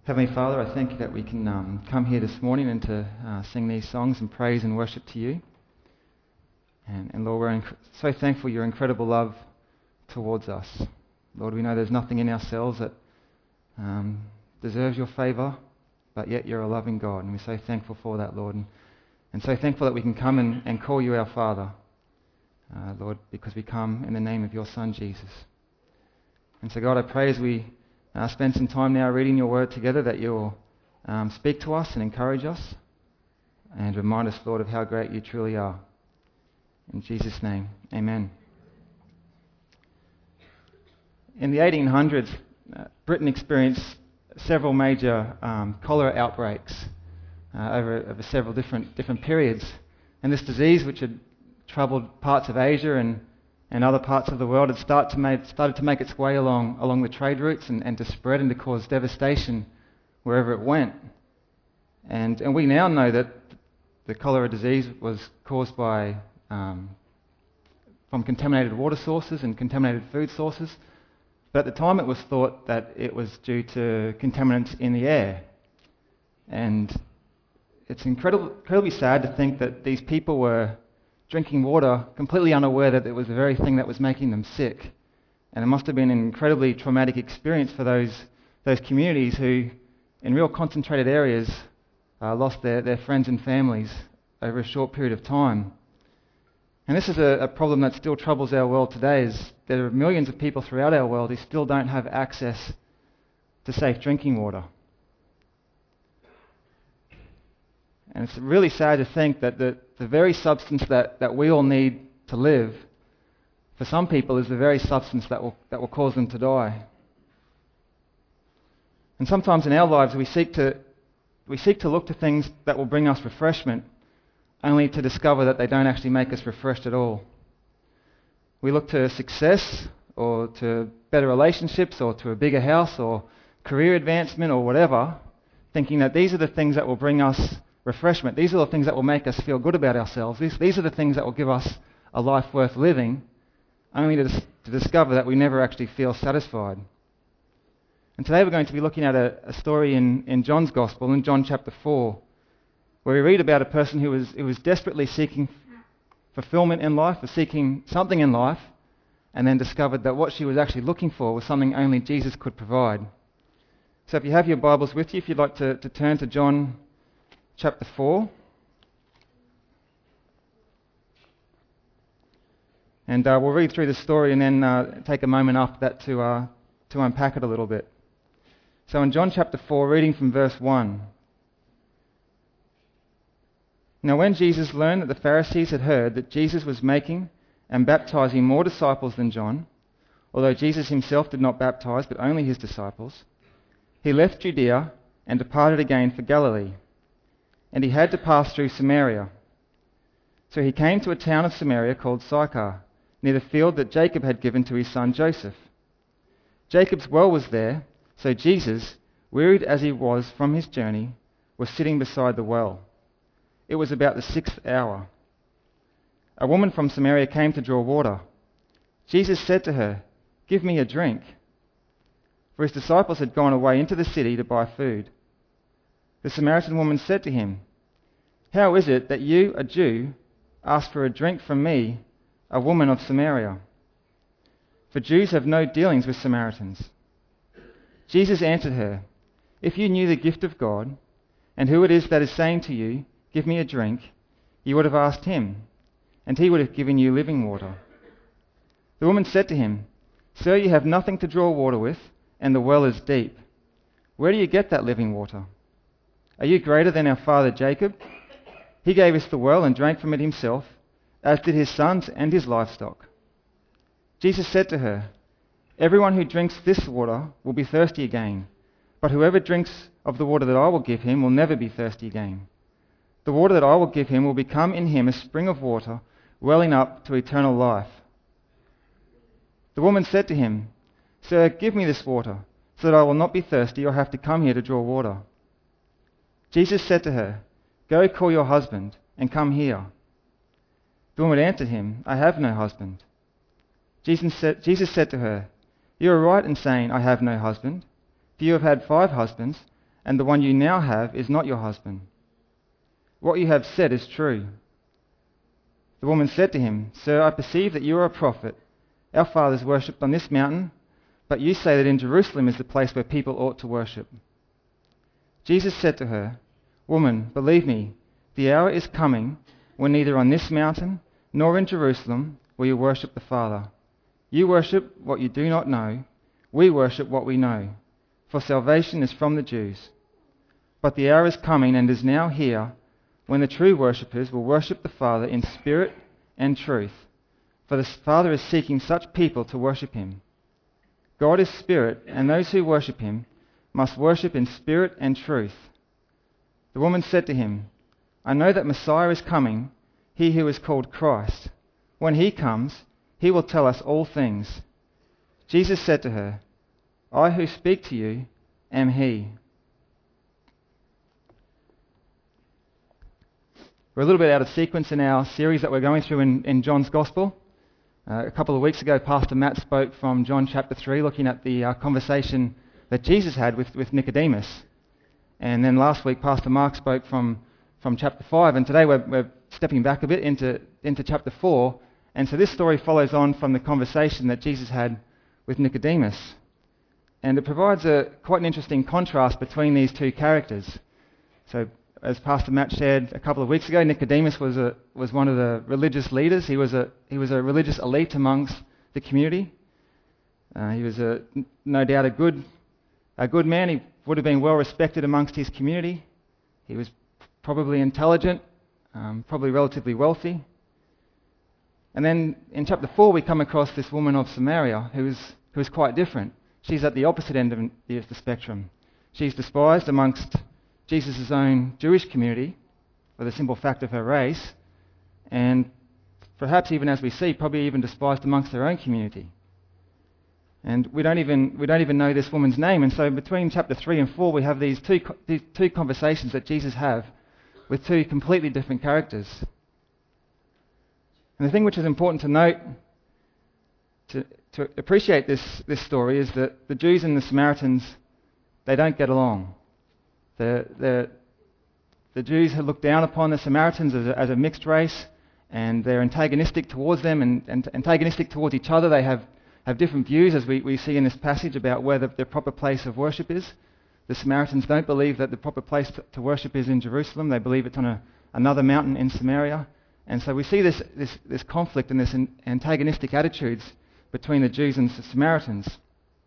Heavenly Father, I thank you that we can come here this morning and to sing these songs and praise and worship to you. And Lord, we're so thankful for your incredible love towards us. Lord, we know there's nothing in ourselves that deserves your favour, but yet you're a loving God, and we're so thankful for that, Lord. And so thankful that we can come and call you our Father, Lord, because we come in the name of your Son, Jesus. And so, God, I pray as we spend some time now reading your word together that you'll speak to us and encourage us and remind us, Lord, of how great you truly are. In Jesus' name, amen. In the 1800s, Britain experienced several major cholera outbreaks over several different periods. And this disease, which had troubled parts of Asia and other parts of the world, had started to make its way along the trade routes and to spread and to cause devastation wherever it went. And we now know that the cholera disease was caused by from contaminated water sources and contaminated food sources. But at the time it was thought that it was due to contaminants in the air. And it's incredibly sad to think that these people were drinking water completely unaware that it was the very thing that was making them sick. And it must have been an incredibly traumatic experience for those communities who, in real concentrated areas, lost their friends and families over a short period of time. And this is a problem that still troubles our world today, as there are millions of people throughout our world who still don't have access to safe drinking water. And it's really sad to think that the very substance that we all need to live, for some people, is the very substance that will cause them to die. And sometimes in our lives we seek to look to things that will bring us refreshment, only to discover that they don't actually make us refreshed at all. We look to success, or to better relationships, or to a bigger house, or career advancement, or whatever, thinking that these are the things that will bring us refreshment. These are the things that will make us feel good about ourselves. These are the things that will give us a life worth living, only to discover that we never actually feel satisfied. And today we're going to be looking at a story in John's Gospel, in John chapter 4, where we read about a person who was desperately seeking fulfillment in life, or seeking something in life, and then discovered that what she was actually looking for was something only Jesus could provide. So if you have your Bibles with you, if you'd like to turn to John chapter 4. And we'll read through the story and then take a moment after that to unpack it a little bit. So in John chapter 4, reading from verse 1. Now when Jesus learned that the Pharisees had heard that Jesus was making and baptizing more disciples than John, although Jesus himself did not baptize but only his disciples, he left Judea and departed again for Galilee. And he had to pass through Samaria. So he came to a town of Samaria called Sychar, near the field that Jacob had given to his son Joseph. Jacob's well was there, so Jesus, wearied as he was from his journey, was sitting beside the well. It was about the 6th hour. A woman from Samaria came to draw water. Jesus said to her, "Give me a drink." For his disciples had gone away into the city to buy food. The Samaritan woman said to him, "How is it that you, a Jew, ask for a drink from me, a woman of Samaria? For Jews have no dealings with Samaritans." Jesus answered her, "If you knew the gift of God, and who it is that is saying to you, 'Give me a drink,' you would have asked him, and he would have given you living water." The woman said to him, "Sir, you have nothing to draw water with, and the well is deep. Where do you get that living water? Are you greater than our father Jacob? He gave us the well and drank from it himself, as did his sons and his livestock." Jesus said to her, "Everyone who drinks this water will be thirsty again, but whoever drinks of the water that I will give him will never be thirsty again. The water that I will give him will become in him a spring of water, welling up to eternal life." The woman said to him, "Sir, give me this water, so that I will not be thirsty or have to come here to draw water." Jesus said to her, "Go call your husband and come here." The woman answered him, "I have no husband." Jesus said to her, "You are right in saying, 'I have no husband,' for you have had 5 husbands, and the one you now have is not your husband. What you have said is true." The woman said to him, "Sir, I perceive that you are a prophet. Our fathers worshipped on this mountain, but you say that in Jerusalem is the place where people ought to worship." Jesus said to her, "Woman, believe me, the hour is coming when neither on this mountain nor in Jerusalem will you worship the Father. You worship what you do not know. We worship what we know, for salvation is from the Jews. But the hour is coming and is now here when the true worshippers will worship the Father in spirit and truth, for the Father is seeking such people to worship him. God is spirit, and those who worship him must worship in spirit and truth." The woman said to him, "I know that Messiah is coming, he who is called Christ. When he comes, he will tell us all things." Jesus said to her, "I who speak to you am he." We're a little bit out of sequence in our series that we're going through in John's Gospel. A couple of weeks ago, Pastor Matt spoke from John chapter 3, looking at the conversation that Jesus had with Nicodemus. And then last week, Pastor Mark spoke from chapter 5. And today we're stepping back a bit into chapter 4. And so this story follows on from the conversation that Jesus had with Nicodemus. And it provides quite an interesting contrast between these two characters. So as Pastor Matt shared a couple of weeks ago, Nicodemus was one of the religious leaders. He was a religious elite amongst the community. He was no doubt a good man. He would have been well respected amongst his community. He was probably intelligent, probably relatively wealthy. And then in chapter 4 we come across this woman of Samaria who is quite different. She's at the opposite end of the spectrum. She's despised amongst Jesus' own Jewish community for the simple fact of her race, and perhaps even, as we see, probably even despised amongst her own community. And we don't even know this woman's name. And so between chapter 3 and 4 we have these two conversations that Jesus have with two completely different characters. And the thing which is important to note to appreciate this story is that the Jews and the Samaritans, they don't get along. The Jews have looked down upon the Samaritans as a mixed race, and they're antagonistic towards them and antagonistic towards each other. They have different views, as we see in this passage, about where the proper place of worship is. The Samaritans don't believe that the proper place to worship is in Jerusalem. They believe it's on another mountain in Samaria. And so we see this conflict and this antagonistic attitudes between the Jews and the Samaritans.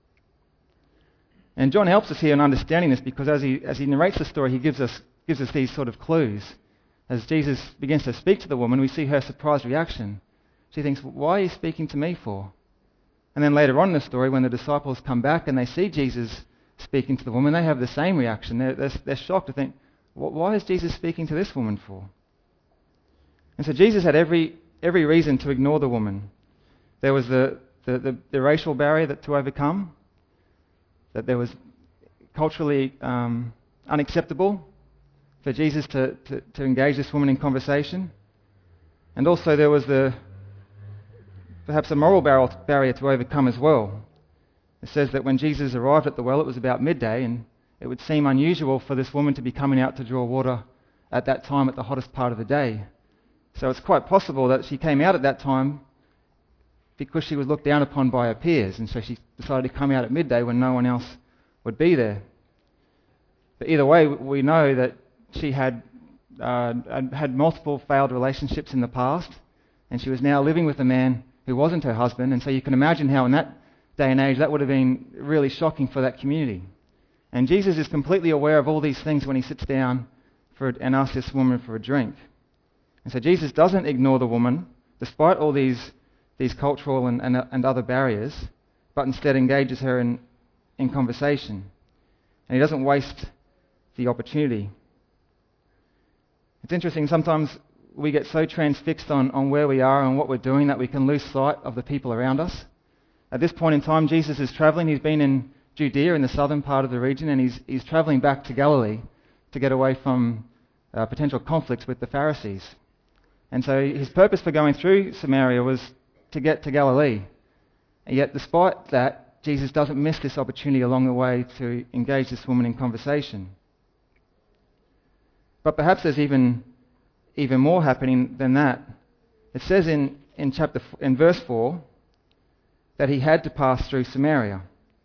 And John helps us here in understanding this, because as he narrates the story, he gives us these sort of clues. As Jesus begins to speak to the woman, we see her surprised reaction. She thinks, "Why are you speaking to me for?" And then later on in the story, when the disciples come back and they see Jesus speaking to the woman, they have the same reaction. They're shocked to think, "Why is Jesus speaking to this woman for?" And so Jesus had every reason to ignore the woman. There was the racial barrier to overcome, that there was culturally unacceptable for Jesus to engage this woman in conversation. And also there was perhaps a moral barrier to overcome as well. It says that when Jesus arrived at the well, it was about midday, and it would seem unusual for this woman to be coming out to draw water at that time, at the hottest part of the day. So it's quite possible that she came out at that time because she was looked down upon by her peers, and so she decided to come out at midday when no one else would be there. But either way, we know that she had multiple failed relationships in the past, and she was now living with a man who wasn't her husband, and so you can imagine how in that day and age that would have been really shocking for that community. And Jesus is completely aware of all these things when he sits down and asks this woman for a drink. And so Jesus doesn't ignore the woman, despite all these cultural and other barriers, but instead engages her in conversation. And he doesn't waste the opportunity. It's interesting, sometimes we get so transfixed on where we are and what we're doing that we can lose sight of the people around us. At this point in time, Jesus is travelling. He's been in Judea, in the southern part of the region, and he's travelling back to Galilee to get away from potential conflicts with the Pharisees. And so his purpose for going through Samaria was to get to Galilee. And yet despite that, Jesus doesn't miss this opportunity along the way to engage this woman in conversation. But perhaps there's even more happening than that. It says in verse 4 that he had to pass through Samaria.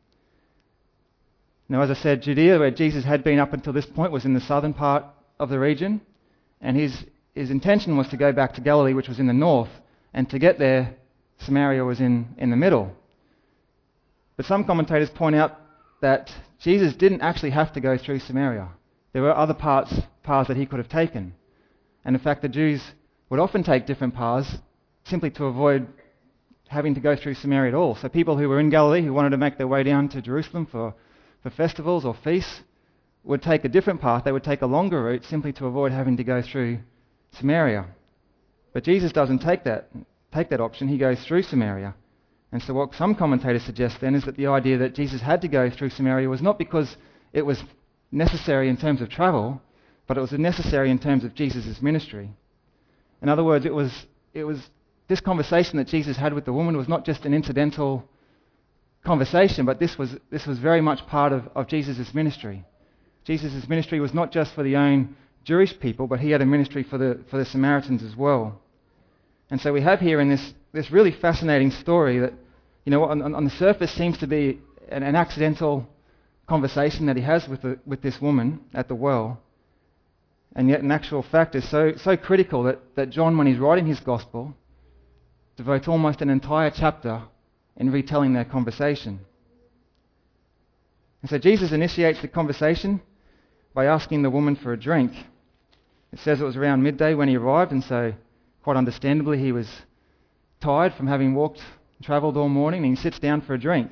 Now, as I said, Judea, where Jesus had been up until this point, was in the southern part of the region, and his intention was to go back to Galilee, which was in the north, and to get there, Samaria was in the middle. But some commentators point out that Jesus didn't actually have to go through Samaria. There were other paths that he could have taken. And in fact, the Jews would often take different paths simply to avoid having to go through Samaria at all. So people who were in Galilee, who wanted to make their way down to Jerusalem for festivals or feasts, would take a different path. They would take a longer route simply to avoid having to go through Samaria. But Jesus doesn't take that option. He goes through Samaria. And so what some commentators suggest then is that the idea that Jesus had to go through Samaria was not because it was necessary in terms of travel, but it was necessary in terms of Jesus' ministry. In other words, it was this conversation that Jesus had with the woman was not just an incidental conversation, but this was very much part of Jesus' ministry. Jesus' ministry was not just for the own Jewish people, but he had a ministry for the Samaritans as well. And so we have here in this really fascinating story that, on the surface seems to be an accidental conversation that he has with this woman at the well, and yet in actual fact is so critical that John, when he's writing his gospel, devotes almost an entire chapter in retelling their conversation. And so Jesus initiates the conversation by asking the woman for a drink. It says it was around midday when he arrived, and so quite understandably he was tired from having travelled all morning, and he sits down for a drink.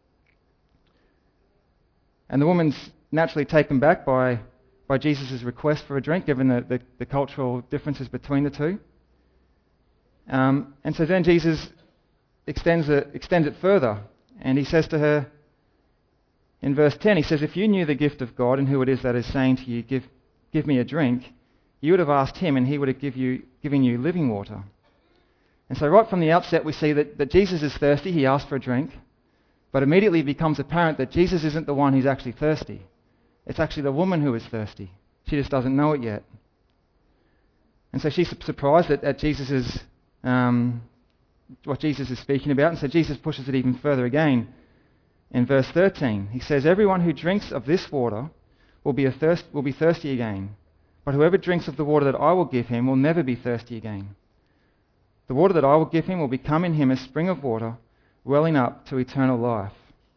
And the woman's naturally taken back by Jesus' request for a drink, given the cultural differences between the two. And so then Jesus extends it further, and he says to her in verse 10, he says, "If you knew the gift of God and who it is that is saying to you, give me a drink, you would have asked him and he would have given you living water." And so right from the outset we see that Jesus is thirsty. He asks for a drink, but immediately it becomes apparent that Jesus isn't the one who's actually thirsty. It's actually the woman who is thirsty. She just doesn't know it yet. And so she's surprised at Jesus' what Jesus is speaking about, and so Jesus pushes it even further again. In verse 13, he says, "Everyone who drinks of this water will be thirsty again, but whoever drinks of the water that I will give him will never be thirsty again. The water that I will give him will become in him a spring of water welling up to eternal life."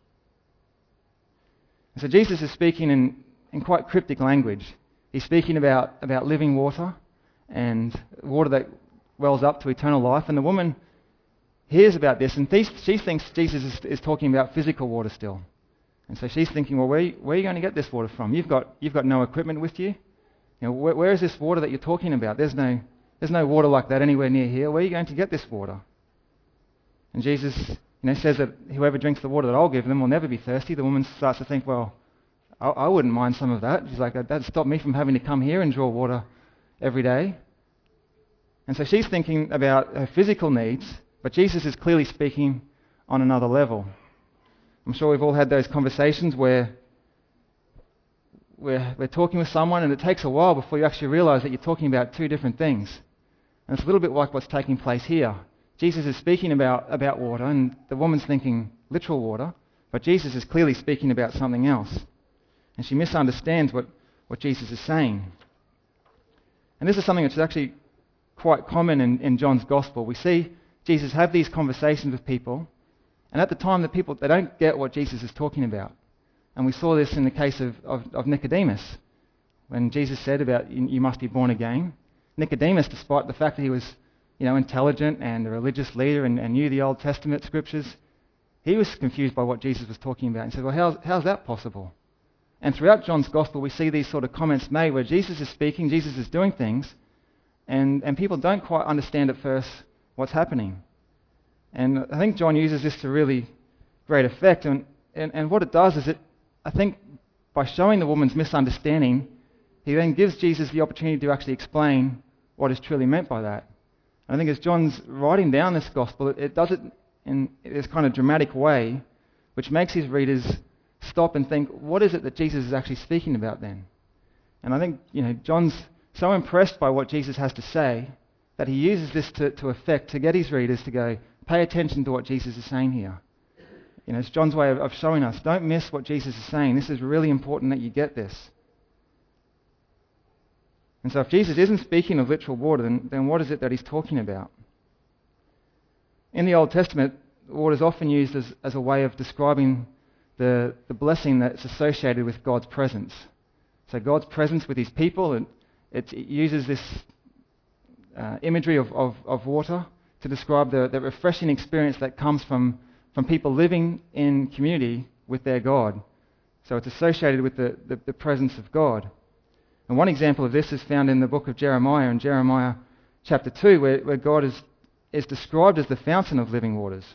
And so Jesus is speaking in quite cryptic language. He's speaking about living water and water that wells up to eternal life, and the woman hears about this, and she thinks Jesus is talking about physical water still. And so she's thinking, well, where are you going to get this water from? You've got no equipment with you. Where is this water that you're talking about? There's no water like that anywhere near here. Where are you going to get this water? And Jesus says that whoever drinks the water that I'll give them will never be thirsty. The woman starts to think, well, I wouldn't mind some of that. She's like, that'd stop me from having to come here and draw water every day. And so she's thinking about her physical needs, but Jesus is clearly speaking on another level. I'm sure we've all had those conversations where we're talking with someone and it takes a while before you actually realize that you're talking about two different things. And it's a little bit like what's taking place here. Jesus is speaking about water, and the woman's thinking literal water, but Jesus is clearly speaking about something else. And she misunderstands what Jesus is saying. And this is something which is actually quite common in John's Gospel. We see Jesus have these conversations with people, and at the time they don't get what Jesus is talking about. And we saw this in the case of Nicodemus, when Jesus said about you must be born again. Nicodemus, despite the fact that he was intelligent and a religious leader and knew the Old Testament scriptures, he was confused by what Jesus was talking about. And said, well, how's that possible? And throughout John's Gospel we see these sort of comments made where Jesus is speaking, Jesus is doing things, and people don't quite understand at first what's happening. And I think John uses this to really great effect. And what it does is I think by showing the woman's misunderstanding, he then gives Jesus the opportunity to actually explain what is truly meant by that. And I think as John's writing down this gospel, it does it in this kind of dramatic way, which makes his readers stop and think, what is it that Jesus is actually speaking about then? And I think John's so impressed by what Jesus has to say that he uses this to effect, to get his readers to go, pay attention to what Jesus is saying here. It's John's way of showing us, don't miss what Jesus is saying. This is really important that you get this. And so if Jesus isn't speaking of literal water, then what is it that he's talking about? In the Old Testament, water is often used as a way of describing the blessing that's associated with God's presence. So God's presence with his people, and it uses this imagery of water to describe the refreshing experience that comes from people living in community with their God. So it's associated with the presence of God. And one example of this is found in the book of Jeremiah, in Jeremiah chapter 2, where God is described as the fountain of living waters.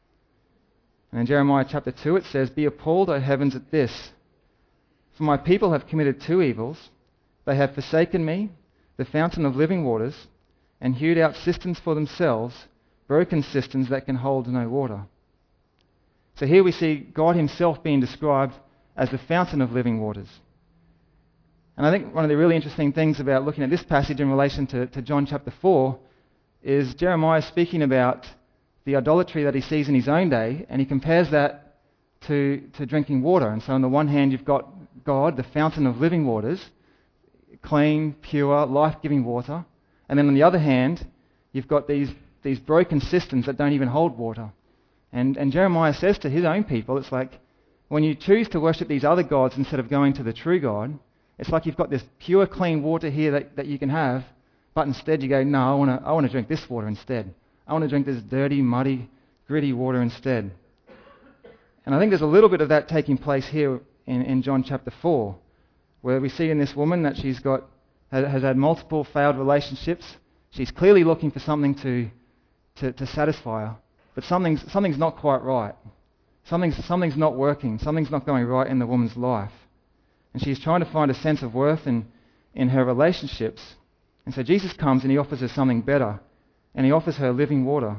And in Jeremiah chapter 2 it says, "Be appalled, O heavens, at this. For my people have committed two evils. They have forsaken me, the fountain of living waters, and hewed out cisterns for themselves, broken cisterns that can hold no water." So here we see God himself being described as the fountain of living waters. And I think one of the really interesting things about looking at this passage in relation to John chapter 4 is Jeremiah speaking about the idolatry that he sees in his own day, and he compares that to drinking water. And so on the one hand you've got God, the fountain of living waters, clean, pure, life-giving water. And then on the other hand, you've got these broken cisterns that don't even hold water. And Jeremiah says to his own people, it's like, when you choose to worship these other gods instead of going to the true God, it's like you've got this pure, clean water here that you can have, but instead you go, no, I want to drink this water instead. I want to drink this dirty, muddy, gritty water instead. And I think there's a little bit of that taking place here in John chapter 4, where we see in this woman that has had multiple failed relationships. She's clearly looking for something to satisfy her, but something's not quite right. Something's not working. Something's not going right in the woman's life. And she's trying to find a sense of worth in her relationships. And so Jesus comes and he offers her something better. And he offers her living water.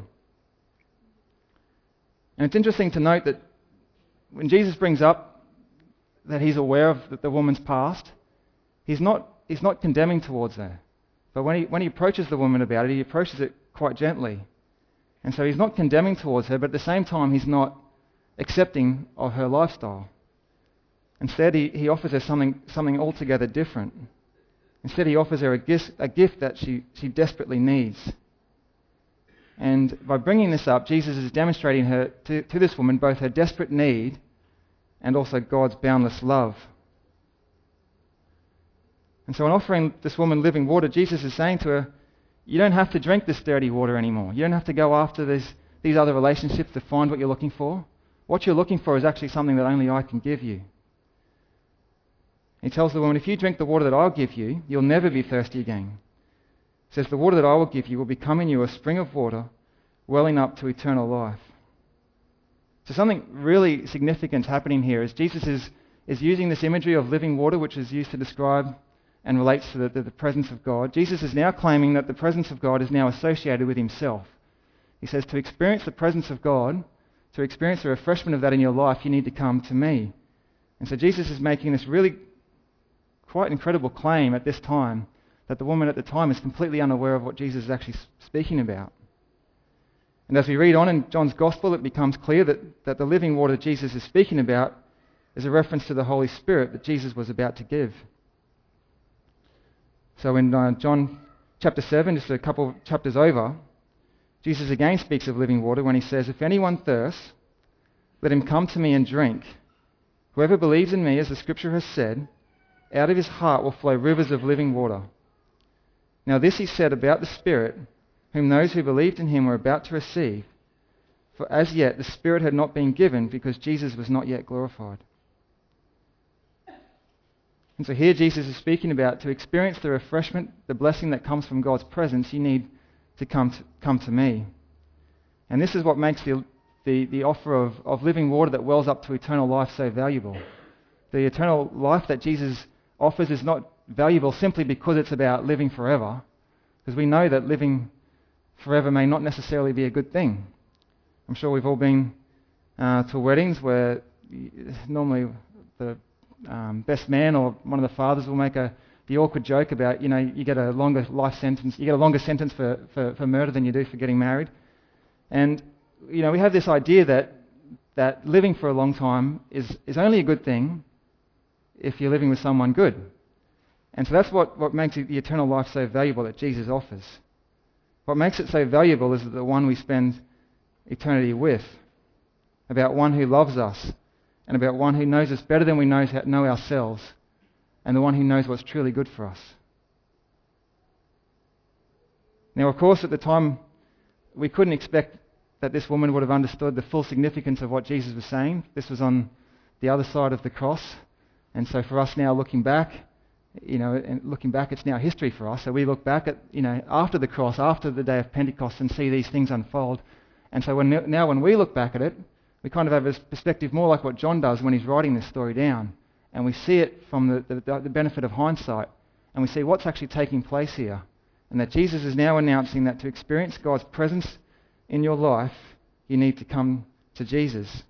And it's interesting to note that when Jesus brings up that he's aware of the woman's past, he's not condemning towards her. But when he approaches the woman about it, he approaches it quite gently. And so he's not condemning towards her, but at the same time he's not accepting of her lifestyle. Instead, he offers her something altogether different. Instead, he offers her a gift that she desperately needs. And by bringing this up, Jesus is demonstrating to this woman both her desperate need and also God's boundless love. And so in offering this woman living water, Jesus is saying to her, you don't have to drink this dirty water anymore. You don't have to go after these other relationships to find what you're looking for. What you're looking for is actually something that only I can give you. He tells the woman, if you drink the water that I'll give you, you'll never be thirsty again. He says, the water that I will give you will become in you a spring of water welling up to eternal life. So something really significant happening here is Jesus is using this imagery of living water, which is used to describe and relates to the presence of God. Jesus is now claiming that the presence of God is now associated with himself. He says, to experience the presence of God, to experience the refreshment of that in your life, you need to come to me. And so Jesus is making this really quite incredible claim at this time, that the woman at the time is completely unaware of what Jesus is actually speaking about. And as we read on in John's Gospel, it becomes clear that the living water that Jesus is speaking about is a reference to the Holy Spirit that Jesus was about to give. So in John chapter 7, just a couple of chapters over, Jesus again speaks of living water when he says, if anyone thirsts, let him come to me and drink. Whoever believes in me, as the scripture has said, out of his heart will flow rivers of living water. Now this he said about the Spirit, whom those who believed in him were about to receive. For as yet the Spirit had not been given because Jesus was not yet glorified. And so here Jesus is speaking about to experience the refreshment, the blessing that comes from God's presence, you need to come to me. And this is what makes the offer of living water that wells up to eternal life so valuable. The eternal life that Jesus offers is not valuable simply because it's about living forever, because we know that living forever may not necessarily be a good thing. I'm sure we've all been to weddings where normally the best man or one of the fathers will make a the awkward joke about, you get a longer life sentence, you get a longer sentence for murder than you do for getting married. And, we have this idea that living for a long time is only a good thing if you're living with someone good. And so that's what makes the eternal life so valuable that Jesus offers. What makes it so valuable is the one we spend eternity with, about one who loves us, and about one who knows us better than we know ourselves, and the one who knows what's truly good for us. Now, of course, at the time, we couldn't expect that this woman would have understood the full significance of what Jesus was saying. This was on the other side of the cross. And so for us now, looking back, it's now history for us. So we look back at, after the cross, after the day of Pentecost, and see these things unfold. And so when we look back at it, we kind of have a perspective more like what John does when he's writing this story down. And we see it from the benefit of hindsight. And we see what's actually taking place here. And that Jesus is now announcing that to experience God's presence in your life, you need to come to Jesus.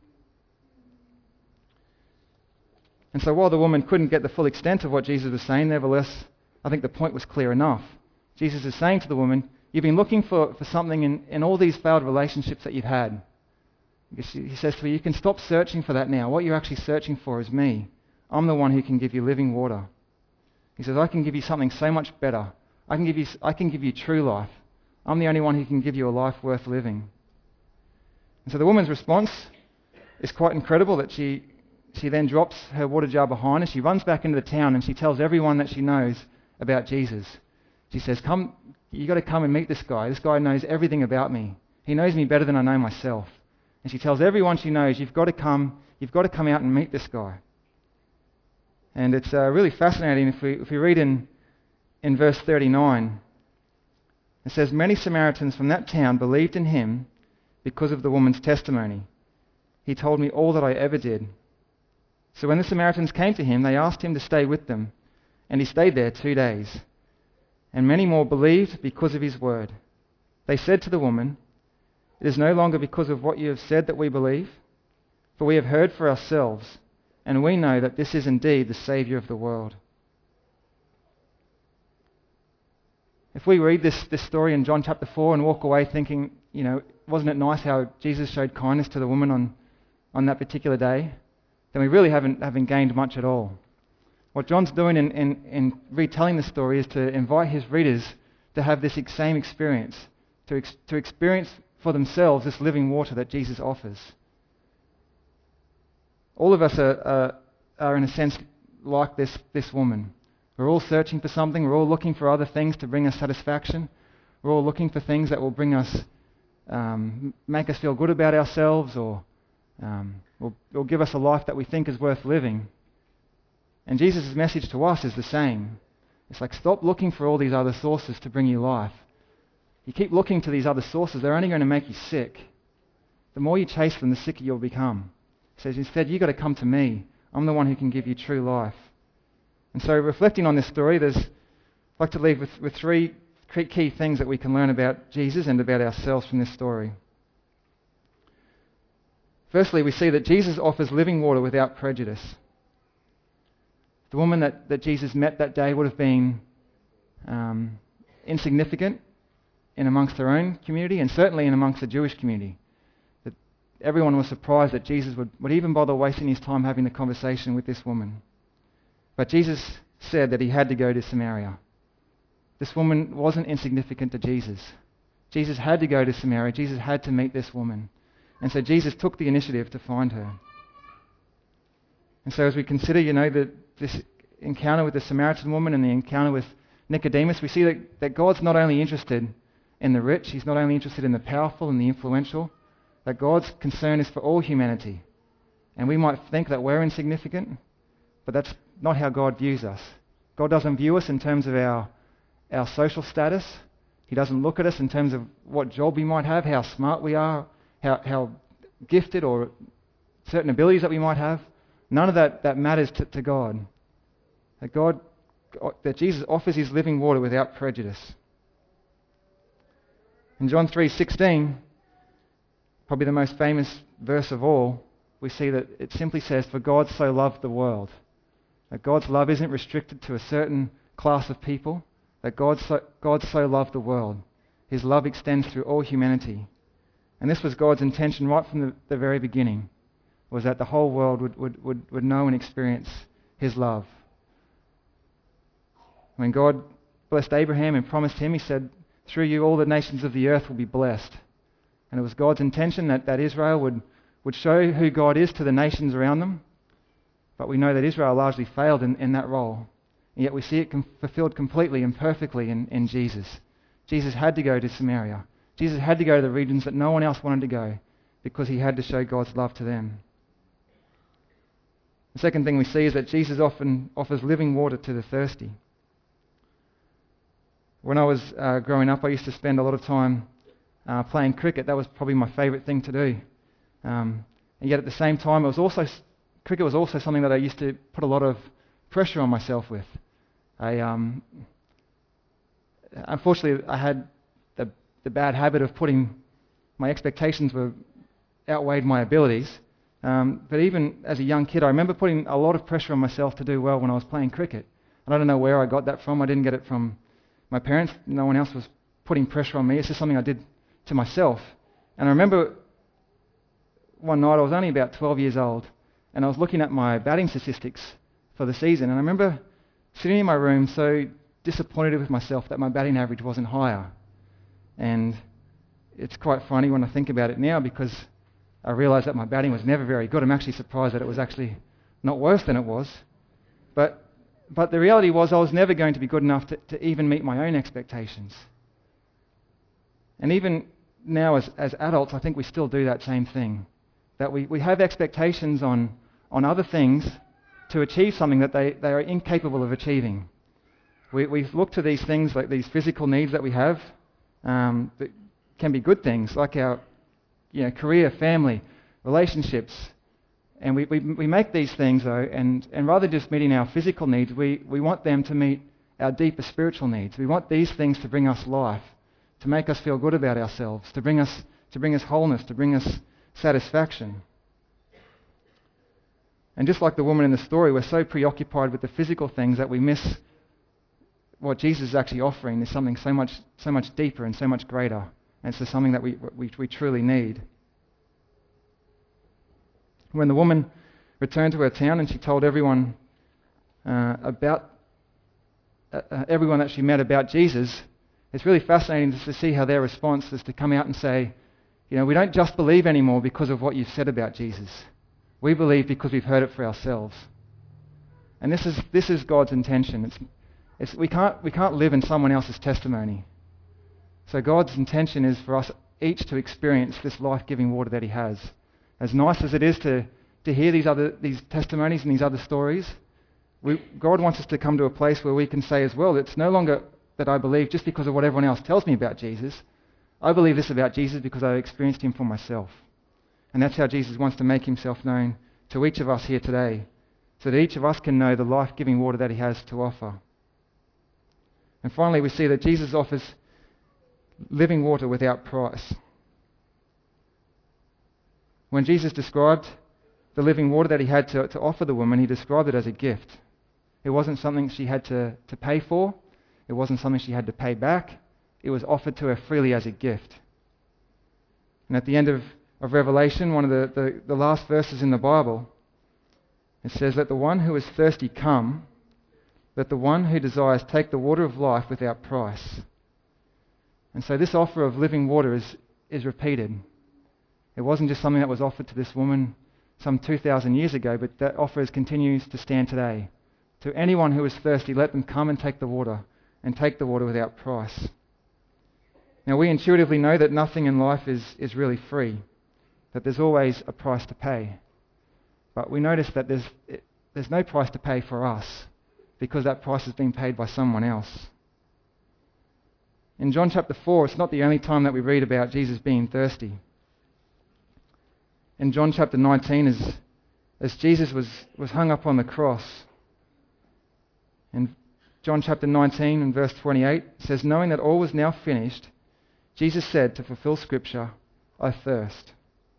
And so while the woman couldn't get the full extent of what Jesus was saying, nevertheless, I think the point was clear enough. Jesus is saying to the woman, you've been looking for something in all these failed relationships that you've had. He says to her, you can stop searching for that now. What you're actually searching for is me. I'm the one who can give you living water. He says, I can give you something so much better. I can give you true life. I'm the only one who can give you a life worth living. And so the woman's response is quite incredible, that she then drops her water jar behind and she runs back into the town and she tells everyone that she knows about Jesus. She says, you got to come and meet this guy. This guy knows everything about me. He knows me better than I know myself. And she tells everyone she knows, you've got to come out and meet this guy. And it's really fascinating if we read in verse 39. It says, many Samaritans from that town believed in him because of the woman's testimony. He told me all that I ever did. So when the Samaritans came to him, they asked him to stay with them, and he stayed there 2 days. And many more believed because of his word. They said to the woman, it is no longer because of what you have said that we believe, for we have heard for ourselves, and we know that this is indeed the Saviour of the world. If we read this story in John chapter 4 and walk away thinking, wasn't it nice how Jesus showed kindness to the woman on that particular day, then we really haven't gained much at all. What John's doing in retelling the story is to invite his readers to have this same experience, to experience for themselves this living water that Jesus offers. All of us are in a sense like this woman. We're all searching for something. We're all looking for other things to bring us satisfaction. We're all looking for things that will bring us, make us feel good about ourselves, or will give us a life that we think is worth living. And Jesus' message to us is the same. It's like, stop looking for all these other sources to bring you life. You keep looking to these other sources, they're only going to make you sick. The more you chase them, the sicker you'll become. He says, instead, you've got to come to me. I'm the one who can give you true life. And so reflecting on this story, I'd like to leave with three key things that we can learn about Jesus and about ourselves from this story. Firstly, we see that Jesus offers living water without prejudice. The woman that Jesus met that day would have been insignificant in amongst her own community, and certainly in amongst the Jewish community. That everyone was surprised that Jesus would even bother wasting his time having the conversation with this woman. But Jesus said that he had to go to Samaria. This woman wasn't insignificant to Jesus. Jesus had to go to Samaria. Jesus had to meet this woman. And so Jesus took the initiative to find her. And so as we consider, this encounter with the Samaritan woman and the encounter with Nicodemus, we see that God's not only interested in the rich, he's not only interested in the powerful and the influential, that God's concern is for all humanity. And we might think that we're insignificant, but that's not how God views us. God doesn't view us in terms of our social status. He doesn't look at us in terms of what job we might have, how smart we are, how gifted or certain abilities that we might have. None of that matters to God. That Jesus offers his living water without prejudice. In John 3:16, probably the most famous verse of all, we see that it simply says, "For God so loved the world." That God's love isn't restricted to a certain class of people, that God so loved the world. His love extends through all humanity. And this was God's intention right from the very beginning, was that the whole world would know and experience his love. When God blessed Abraham and promised him, he said, through you all the nations of the earth will be blessed. And it was God's intention that Israel would show who God is to the nations around them. But we know that Israel largely failed in that role. And yet we see it fulfilled completely and perfectly in Jesus. Jesus had to go to Samaria. Jesus had to go to the regions that no one else wanted to go, because he had to show God's love to them. The second thing we see is that Jesus often offers living water to the thirsty. When I was growing up, I used to spend a lot of time playing cricket. That was probably my favourite thing to do. And yet at the same time, cricket was also something that I used to put a lot of pressure on myself with. Unfortunately, I had the bad habit of putting my expectations outweighed my abilities. But even as a young kid, I remember putting a lot of pressure on myself to do well when I was playing cricket. And I don't know where I got that from. I didn't get it from my parents. No one else was putting pressure on me. It's just something I did to myself. And I remember one night, I was only about 12 years old, and I was looking at my batting statistics for the season. And I remember sitting in my room so disappointed with myself that my batting average wasn't higher. And it's quite funny when I think about it now, because I realised that my batting was never very good. I'm actually surprised that it was actually not worse than it was. But the reality was I was never going to be good enough to even meet my own expectations. And even now as adults, I think we still do that same thing. That we have expectations on other things to achieve something that they are incapable of achieving. We look to these things, like these physical needs that we have, that can be good things, like our career, family, relationships. And we make these things, though, and rather than just meeting our physical needs, we want them to meet our deeper spiritual needs. We want these things to bring us life, to make us feel good about ourselves, to bring us wholeness, to bring us satisfaction. And just like the woman in the story, we're so preoccupied with the physical things that we miss what Jesus is actually offering is something so much deeper and so much greater. And it's something that we truly need. When the woman returned to her town and she told everyone everyone that she met about Jesus, it's really fascinating just to see how their response is to come out and say, we don't just believe anymore because of what you've said about Jesus. We believe because we've heard it for ourselves. And this is God's intention. We can't live in someone else's testimony. So God's intention is for us each to experience this life-giving water that he has. As nice as it is to hear these testimonies and these other stories, God wants us to come to a place where we can say as well, it's no longer that I believe just because of what everyone else tells me about Jesus. I believe this about Jesus because I experienced him for myself. And that's how Jesus wants to make himself known to each of us here today, so that each of us can know the life-giving water that he has to offer. And finally, we see that Jesus offers living water without price. When Jesus described the living water that he had to offer the woman, he described it as a gift. It wasn't something she had to pay for. It wasn't something she had to pay back. It was offered to her freely as a gift. And at the end of Revelation, one of the last verses in the Bible, it says, "Let the one who is thirsty come. Let the one who desires take the water of life without price." And so this offer of living water is repeated. It wasn't just something that was offered to this woman some 2,000 years ago, but that offer continues to stand today. To anyone who is thirsty, let them come and take the water without price. Now, we intuitively know that nothing in life is really free, that there's always a price to pay. But we notice that there's no price to pay for us, because that price has been paid by someone else. In John chapter 4, it's not the only time that we read about Jesus being thirsty. In John chapter 19, as Jesus was hung up on the cross, in John chapter 19 and verse 28, it says, "Knowing that all was now finished, Jesus said to fulfill Scripture, 'I thirst.'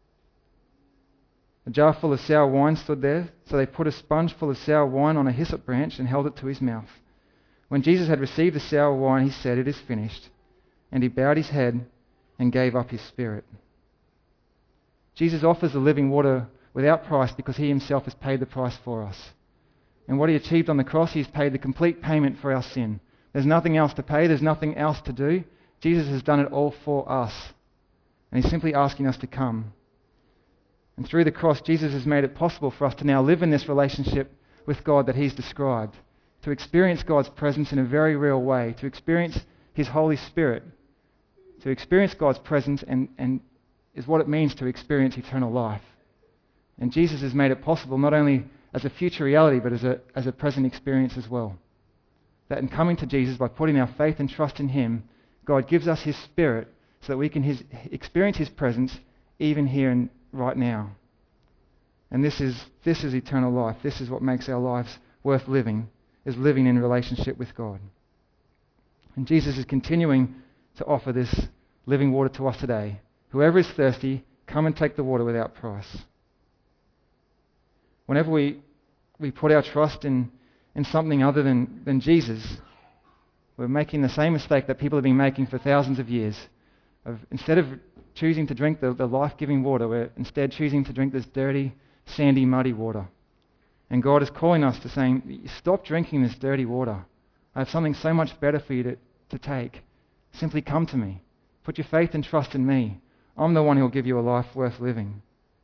A jar full of sour wine stood there, so they put a sponge full of sour wine on a hyssop branch and held it to his mouth. When Jesus had received the sour wine, he said, "It is finished." And he bowed his head and gave up his spirit. Jesus offers the living water without price because he himself has paid the price for us. And what he achieved on the cross, he's paid the complete payment for our sin. There's nothing else to pay. There's nothing else to do. Jesus has done it all for us. And he's simply asking us to come. And through the cross, Jesus has made it possible for us to now live in this relationship with God that he's described, to experience God's presence in a very real way, to experience his Holy Spirit, to experience God's presence and is what it means to experience eternal life. And Jesus has made it possible not only as a future reality, but as a present experience as well. That in coming to Jesus, by putting our faith and trust in him, God gives us his Spirit so that we can experience his presence even here and right now. And this is eternal life. This is what makes our lives worth living, is living in relationship with God. And Jesus is continuing to offer this living water to us today. Whoever is thirsty, come and take the water without price. Whenever we put our trust in something other than Jesus, we're making the same mistake that people have been making for thousands of years. Instead of choosing to drink the life-giving water, we're instead choosing to drink this dirty, sandy, muddy water. And God is calling us to saying, stop drinking this dirty water. I have something so much better for you to take. Simply come to me. Put your faith and trust in me. I'm the one who will give you a life worth living.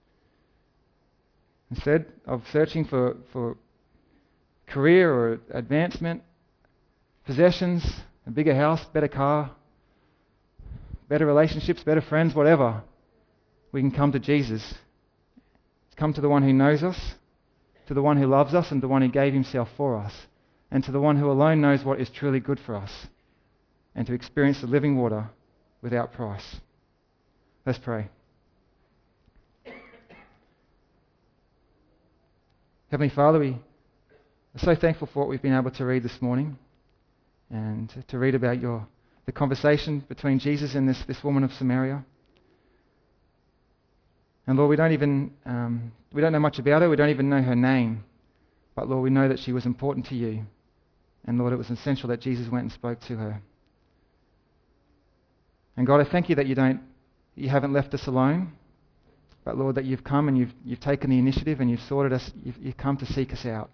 Instead of searching for career or advancement, possessions, a bigger house, better car, better relationships, better friends, whatever, we can come to Jesus. Come to the one who knows us, to the one who loves us, and the one who gave himself for us, and to the one who alone knows what is truly good for us, and to experience the living water without price. Let's pray. Heavenly Father, we are so thankful for what we've been able to read this morning, and to read about the conversation between Jesus and this woman of Samaria. And Lord, we don't know much about her. We don't even know her name. But Lord, we know that she was important to you. And Lord, it was essential that Jesus went and spoke to her. And God, I thank you that you haven't left us alone. But Lord, that you've come and you've taken the initiative and you've sorted us. You've come to seek us out.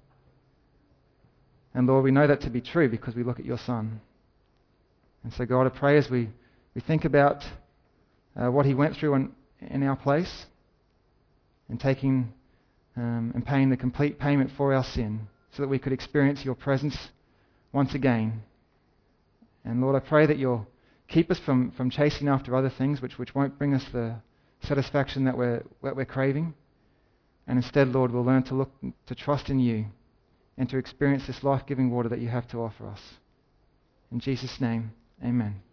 And Lord, we know that to be true because we look at your Son. And so God, I pray as we think about what he went through in our place, and taking and paying the complete payment for our sin so that we could experience your presence once again. And Lord, I pray that you'll keep us from chasing after other things which won't bring us the satisfaction that we're craving. And instead, Lord, we'll learn to trust in you and to experience this life-giving water that you have to offer us. In Jesus' name, amen.